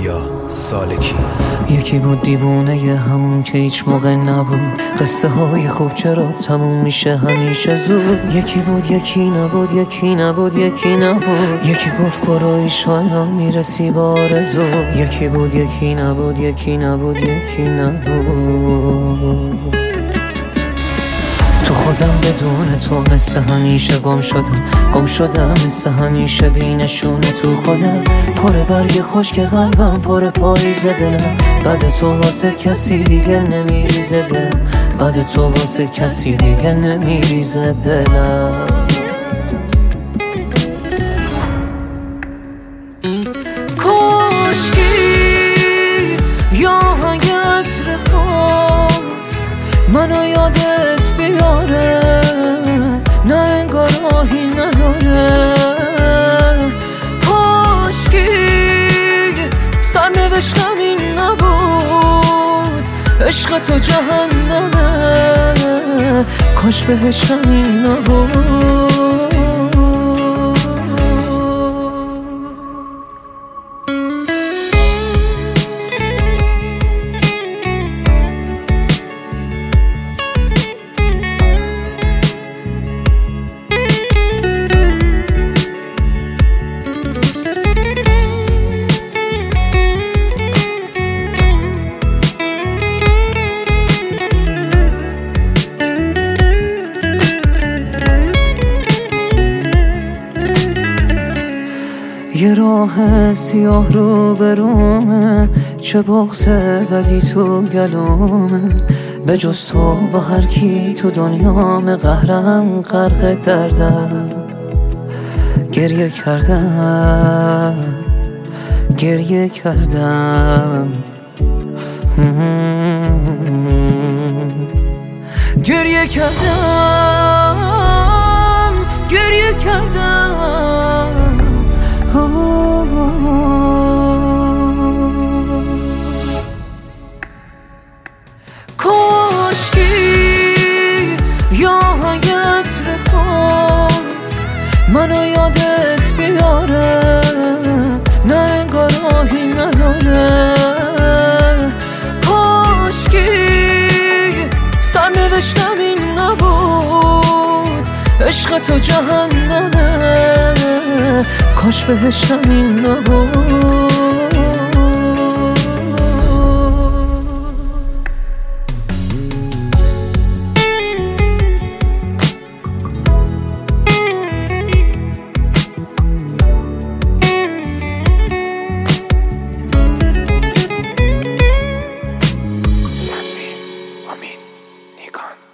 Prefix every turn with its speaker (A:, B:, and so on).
A: پویا سالکی.
B: یکی بود دیوونه همون که هیچ موقع نبود، قصه های خوب چرا تموم میشه همیشه زود. یکی بود یکی نبود، یکی نبود یکی نبود، یکی گفت برو ایشالا میرسی با آرزو. یکی بود یکی نبود، یکی نبود یکی نبود. تو خودم بدون تو مثل همیشه گم شدم مثل همیشه بینشونه تو خودم. پر برگ خشک قلبم، پر پاییز دلم، بعد تو واسه کسی دیگه نمیریزه دلم، بعد تو واسه کسی دیگه نمیریزه دلم. کاشکی یا اگه عطر خواست منو یادت بیاره، نه انگار راهی نداره. کاشکی سرنوشتم این نبود، عشق تو جهنمه، کاش بهشتم این نبود. یه راه سیاه رو برومه، چه بغض بدی تو گلومه، به جز تو با هر کی تو دنیام قهرم غرق دردم. گریه کردم گریه کردم گریه کردم گریه کردم. کاشکی یا اگه عطر خواست منو یادت بیاره، نه انگار راهی نداره. کاشکی سرنوشتم این نبود، عشق تو جهنمه، کاش بهشتم این نبود.
A: امین نیکان.